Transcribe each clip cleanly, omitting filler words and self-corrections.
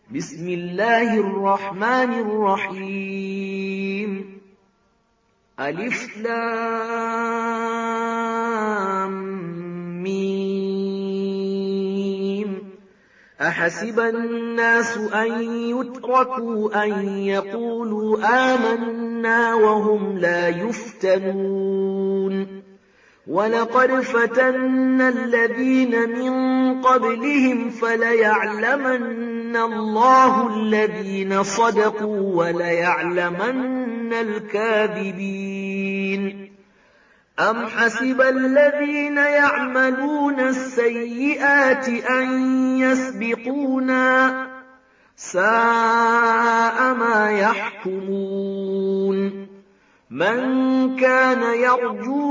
بسم الله الرحمن الرحيم ألف لام ميم أحسب الناس أن يتركوا أن يقولوا آمنا وهم لا يفتنون ولقد فتنا الذين من قبلهم فليعلمن الله الذين صدقوا وليعلمن الكاذبين أم حسب الذين يعملون السيئات أن يسبقونا ساء ما يحكمون من كان يرجو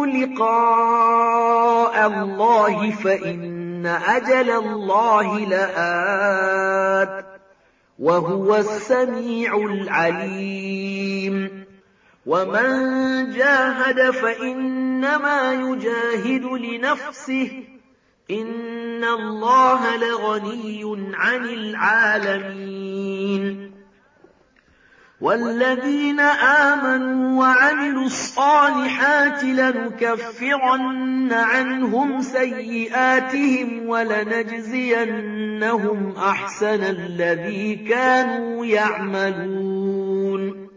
لقاء الله فإن أجل الله لآت وهو السميع العليم ومن جاهد فإنما يجاهد لنفسه إن الله لغني عن العالمين والذين آمنوا وعملوا الصالحات لنكفرن عنهم سيئاتهم ولنجزينهم أحسن الذي كانوا يعملون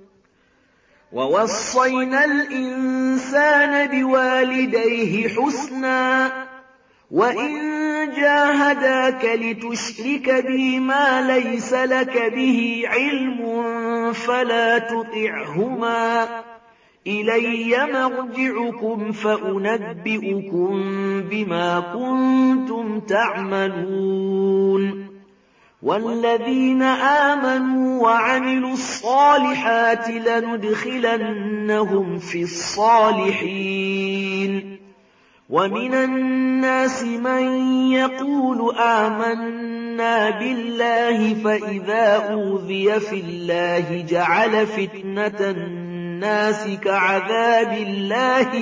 ووصينا الإنسان بوالديه حسنا وإن جاهداك لتشرك بي ما ليس لك به علم فلا تطعهما إلي مرجعكم فأنبئكم بما كنتم تعملون والذين آمنوا وعملوا الصالحات لندخلنهم في الصالحين ومن الناس من يقول آمنا بالله فإذا أوذي في الله جعل فتنة الناس كعذاب الله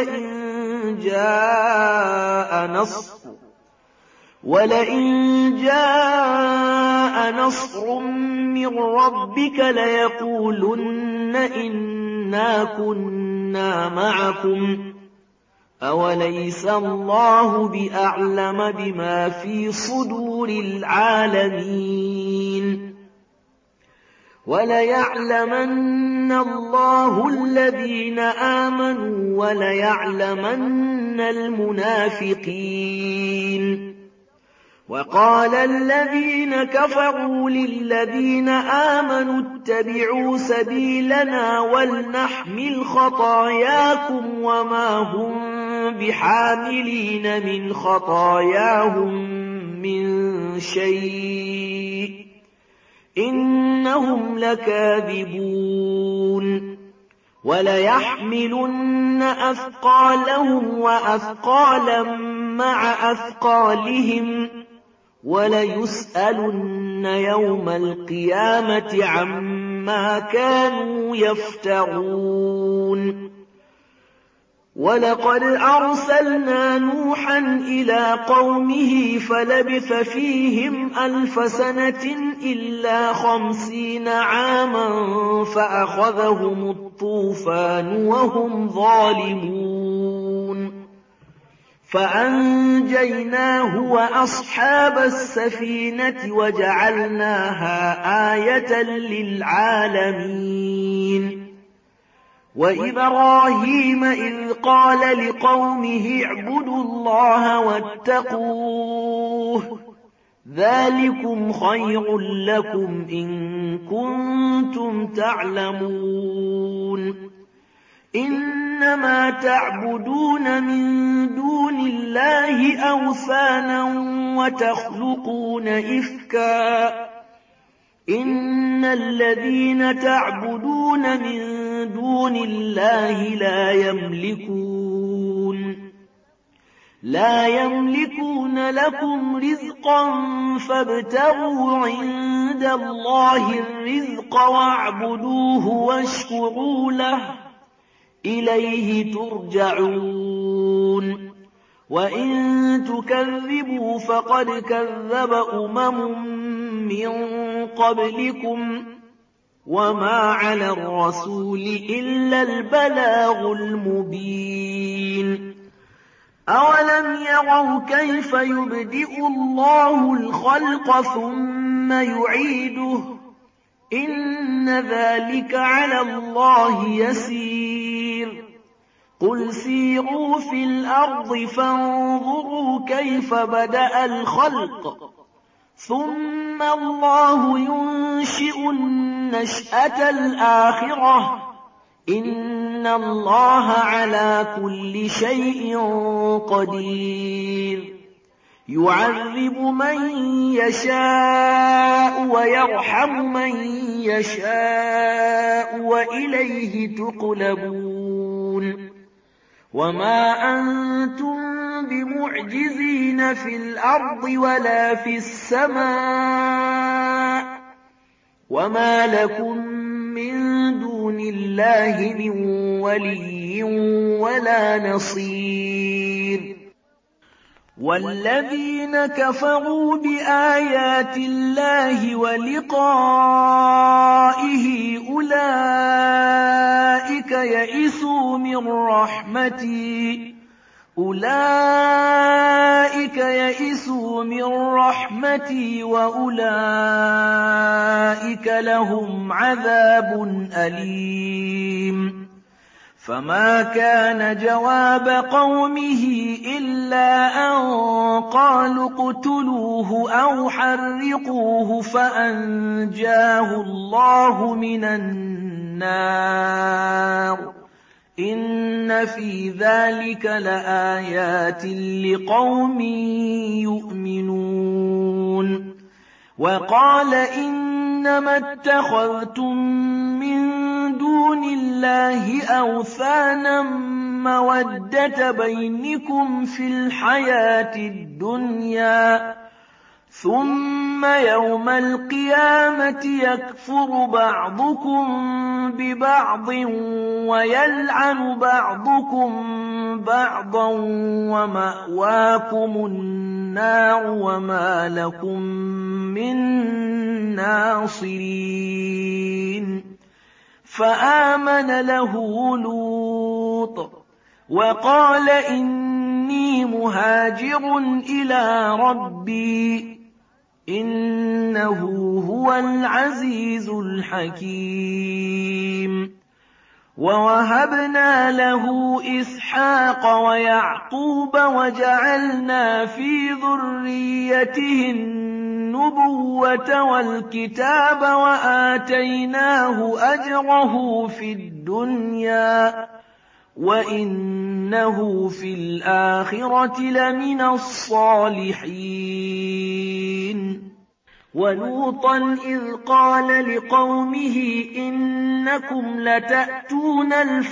ولئن جاء نصر من ربك ليقولن إنا كنا معكم أوليس الله بأعلم بما في صدور العالمين وليعلمن الله الذين آمنوا وليعلمن المنافقين وقال الذين كفروا للذين آمنوا اتبعوا سبيلنا ولنحمل خطاياكم وما هم بحاملين من خطاياهم من شيء إنهم لكاذبون وليحملن أثقالهم وأثقالا مع أثقالهم وليسألن يوم القيامة عما كانوا يفترون ولقد أرسلنا نوحا إلى قومه فلبث فيهم 1000 سنة إلا 50 عاما فأخذهم الطوفان وهم ظالمون فأنجيناه وأصحاب السفينة وجعلناها آية للعالمين وإبراهيم إذ قال لقومه اعبدوا الله واتقوه ذلكم خير لكم إن كنتم تعلمون إنما تعبدون من دون الله أوثانا وتخلقون إفكا إن الذين تعبدون من دون الله لا يملكون لكم رزقا فابتغوا عند الله الرزق واعبدوه واشكروا له إليه ترجعون وإن تكذبوا فقد كذب أمم من قبلكم وما على الرسول إلا البلاغ المبين أولم يروا كيف يبدئ الله الخلق ثم يعيده إن ذلك على الله يسير قل سيروا في الأرض فانظروا كيف بدأ الخلق ثم الله ينشئ النشأة الآخرة إن الله على كل شيء قدير يعذب من يشاء ويرحم من يشاء وإليه تقلبون وما أنتم بمعجزين في الأرض ولا في السماء وما لكم من دون الله من ولي ولا نصير والذين كفروا بآيات الله ولقائه أولئك يئسوا من رحمتي وأولئك لهم عذاب أليم فما كان جواب قومه إلا أن قالوا اقتلوه أو حرقوه فأنجاه الله من النار إن في ذلك لآيات لقوم يؤمنون وقال إنما اتخذتم من دون الله أوثانا مودة بينكم في الحياة الدنيا ثم يوم القيامة يكفر بعضكم ببعض ويلعن بعضكم بعضا ومأواكم النار وما لكم من ناصرين فآمن له لوط وقال إني مهاجر إلى ربي إنه هو العزيز الحكيم ووهبنا له إسحاق ويعقوب وجعلنا في ذريته النبوة والكتاب وآتيناه أجره في الدنيا وإنه في الآخرة لمن الصالحين ولوطا إذ قال لقومه إنكم لتأتون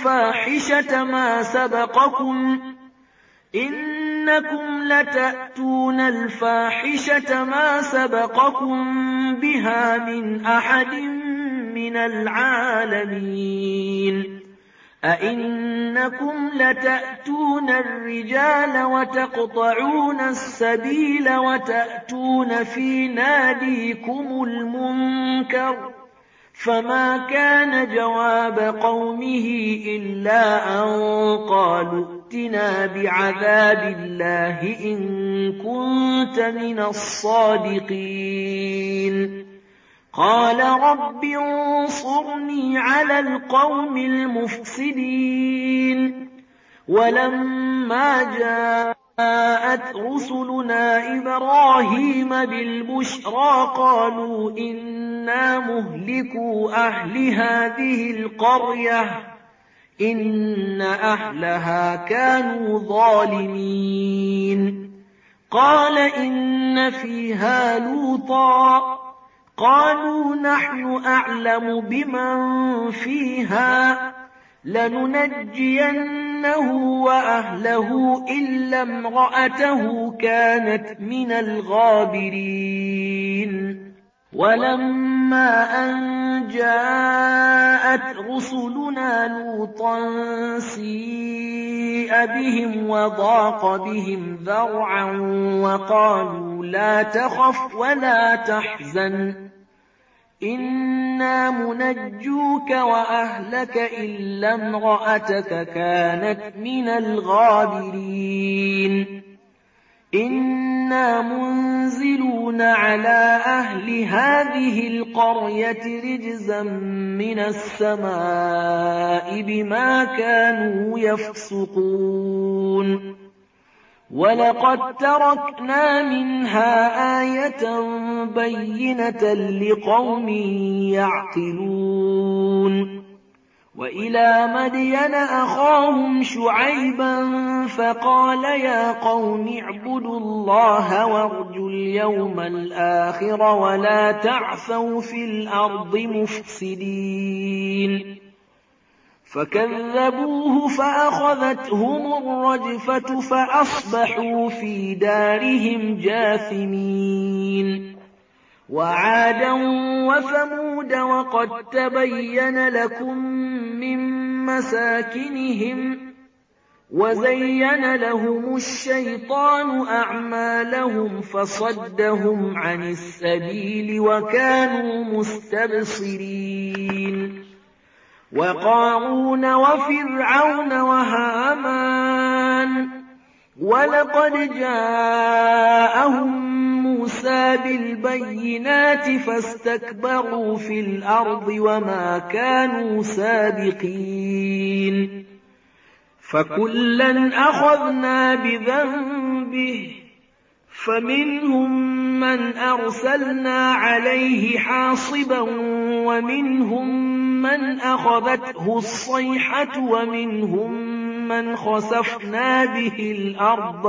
الفاحشة ما سبقكم بها من أحد من العالمين أئنكم لتأتون الرجال وتقطعون السبيل وتأتون في ناديكم المنكر فما كان جواب قومه إلا أن قالوا ائتنا بعذاب الله إن كنت من الصادقين قال رب انصرني على القوم المفسدين ولما جاءت رسلنا إبراهيم بالبشرى قالوا إنا مهلكو أهل هذه القرية إن أهلها كانوا ظالمين قال إن فيها لوطا قالوا نحن أعلم بمن فيها لننجينه وأهله إلا امرأته كانت من الغابرين ولما أن جاءت رسلنا لوطا سيء بهم وضاق بهم ذرعا وقالوا لا تخف ولا تحزن إنا منجوك وأهلك إلا امرأتك كانت من الغابرين إنا منزلون على أهل هذه القرية رجزا من السماء بما كانوا يفسقون ولقد تركنا منها آية بينة لقوم يعقلون وإلى مدين أخاهم شعيبا فقال يا قوم اعبدوا الله وارجوا اليوم الآخر ولا تعثوا في الأرض مفسدين فكذبوه فأخذتهم الرجفة فأصبحوا في دارهم جاثمين وعادا وثمود وقد تبين لكم من مساكنهم وزين لهم الشيطان أعمالهم فصدهم عن السبيل وكانوا مستبصرين وقارون وفرعون وهامان ولقد جاءهم موسى بالبينات فاستكبروا في الأرض وما كانوا سابقين فكلا أخذنا بذنبه فمنهم من أرسلنا عليه حاصبا ومنهم من أخذته الصيحة ومنهم من خسفنا به الأرض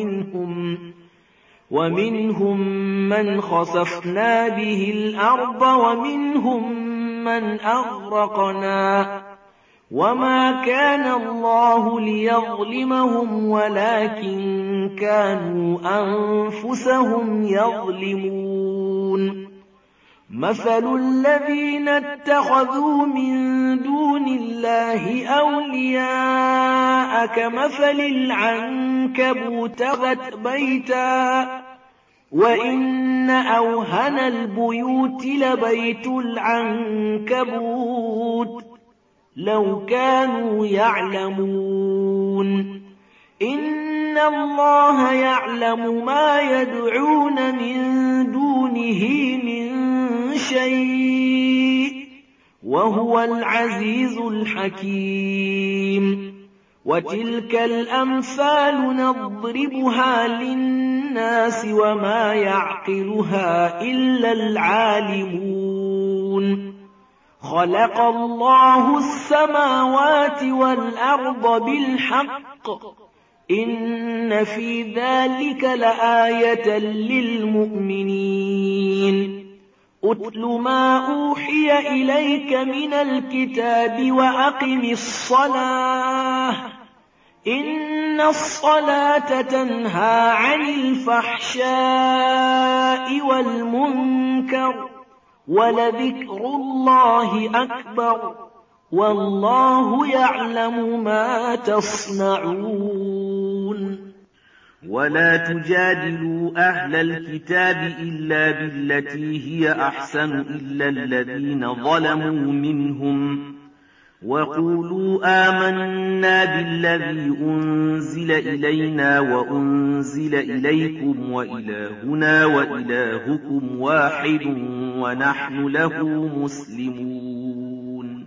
ومنهم من أغرقنا وما كان الله ليظلمهم ولكن كانوا أنفسهم يظلمون مثل الذين اتخذوا من دون الله أولياء كمثل العنكبوت اتخذت بيتا وإن أوهن البيوت لبيت العنكبوت لو كانوا يعلمون إن الله يعلم ما يدعون من دونه من شيء وهو العزيز الحكيم وتلك الأمثال نضربها للناس وما يعقلها إلا العالمون خلق الله السماوات والأرض بالحق إن في ذلك لآية للمؤمنين أتل ما أوحي إليك من الكتاب وأقم الصلاة إن الصلاة تنهى عن الفحشاء والمنكر ولذكر الله أكبر والله يعلم ما تصنعون ولا تجادلوا أهل الكتاب إلا بالتي هي أحسن إلا الذين ظلموا منهم وقولوا آمنا بالذي أنزل إلينا وأنزل إليكم وإلهنا وإلهكم واحد ونحن له مسلمون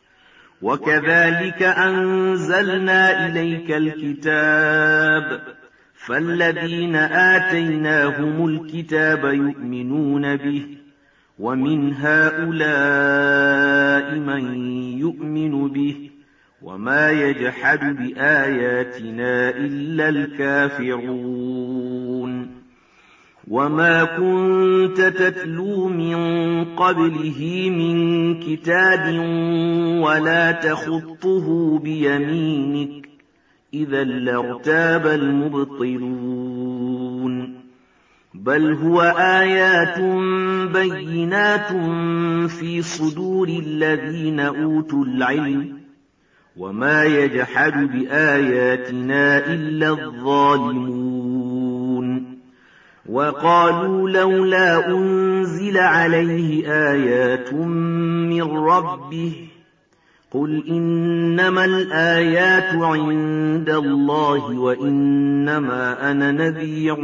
وكذلك أنزلنا إليك الكتاب فالذين آتيناهم الكتاب يؤمنون به ومن هؤلاء من يؤمن به وما يجحد بآياتنا إلا الكافرون وما كنت تتلو من قبله من كتاب ولا تخطه بيمينك إذا لارتاب المبطلون بل هو آيات بينات في صدور الذين أوتوا العلم وما يجحد بآياتنا إلا الظالمون وقالوا لولا أنزل عليه آيات من ربه قل إنما الآيات عند الله وإنما أنا نذير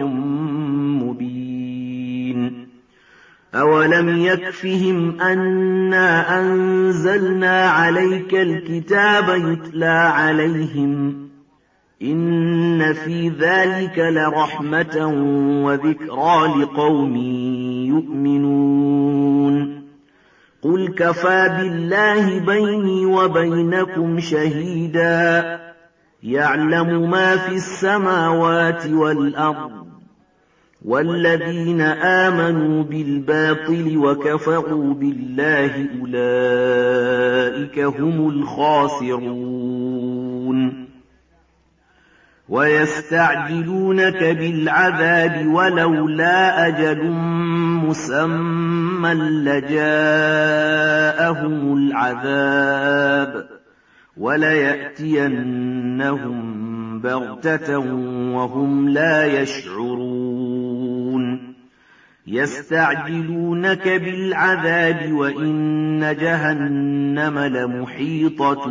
مبين أولم يكفهم أنا أنزلنا عليك الكتاب يتلى عليهم إن في ذلك لرحمة وذكرى لقوم يؤمنون قل كفى بالله بيني وبينكم شهيدا يعلم ما في السماوات والأرض والذين آمنوا بالباطل وكفروا بالله أولئك هم الخاسرون ويستعجلونك بالعذاب ولولا أجل مسمى لجاءهم العذاب وليأتينهم بغتة وهم لا يشعرون يستعجلونك بالعذاب وإن جهنم لمحيطة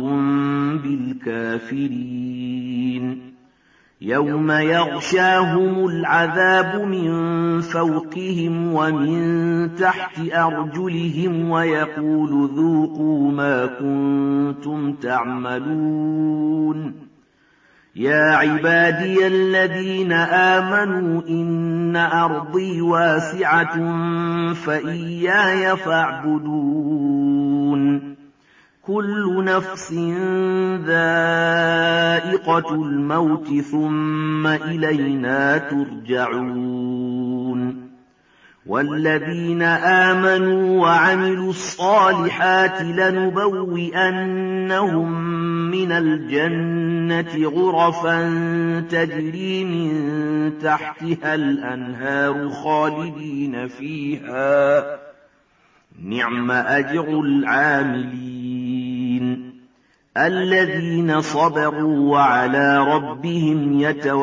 بالكافرين يوم يغشاهم العذاب من فوقهم ومن تحت أرجلهم ويقول ذوقوا ما كنتم تعملون يا عبادي الذين آمنوا إن أرضي واسعة فإياي فاعبدون كل نفس ذائقة الموت ثم إلينا ترجعون والذين آمنوا وعملوا الصالحات لنبوئنهم من الجنة غرفا تجري من تحتها الأنهار خالدين فيها نعم أجر العاملين الذين صبروا وعلى ربهم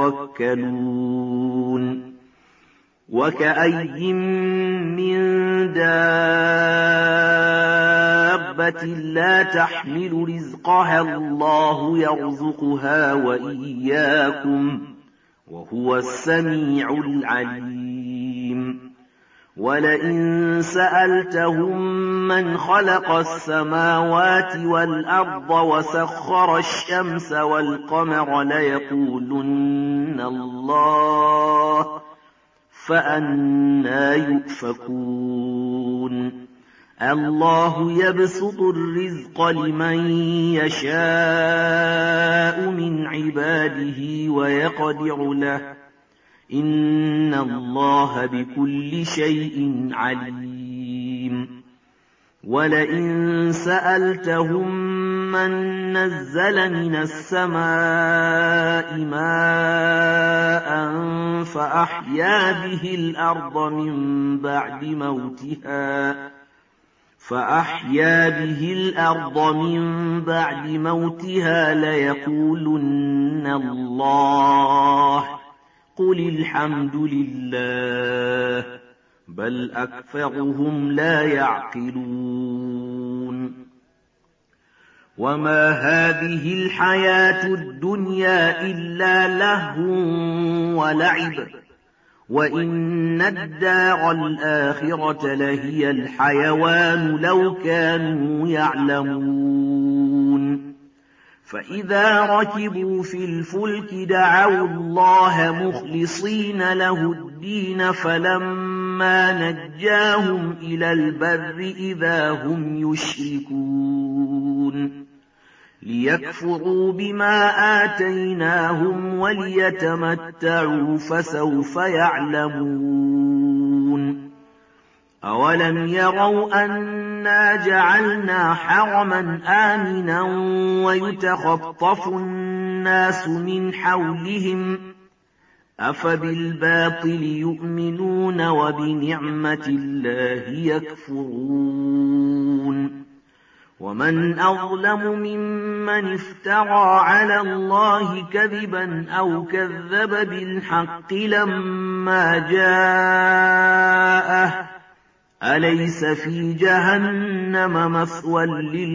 يتوكلون وكأي من دابة لا تحمل رزقها الله يرزقها وإياكم وهو السميع العليم ولئن سألتهم من خلق السماوات والأرض وسخر الشمس والقمر ليقولن الله فأنى يؤفكون الله يبسط الرزق لمن يشاء من عباده ويقدر له إن الله بكل شيء عليم ولئن سألتهم من نزل من السماء ماء فأحيا به الأرض من بعد موتها ليقولن الله قل الحمد لله بل أكثرهم لا يعقلون وما هذه الحياة الدنيا إلا لهو ولعب وإن الدار الآخرة لهي الحيوان لو كانوا يعلمون فإذا ركبوا في الفلك دعوا الله مخلصين له الدين فلما نجاهم إلى البر إذا هم يشركون ليكفروا بما آتيناهم وليتمتعوا فسوف يعلمون أولم يروا أنا جعلنا حرما آمنا ويتخطف الناس من حولهم أفبالباطل يؤمنون وبنعمة الله يكفرون ومن أظلم ممن افترى على الله كذبا أو كذب بالحق لما جاءه أليس في جهنم مثوى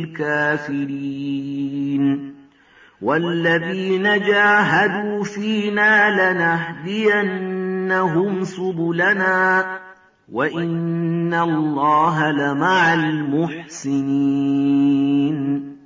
للكافرين والذين جاهدوا فينا لنهدينهم سبلنا وإن الله لمع المحسنين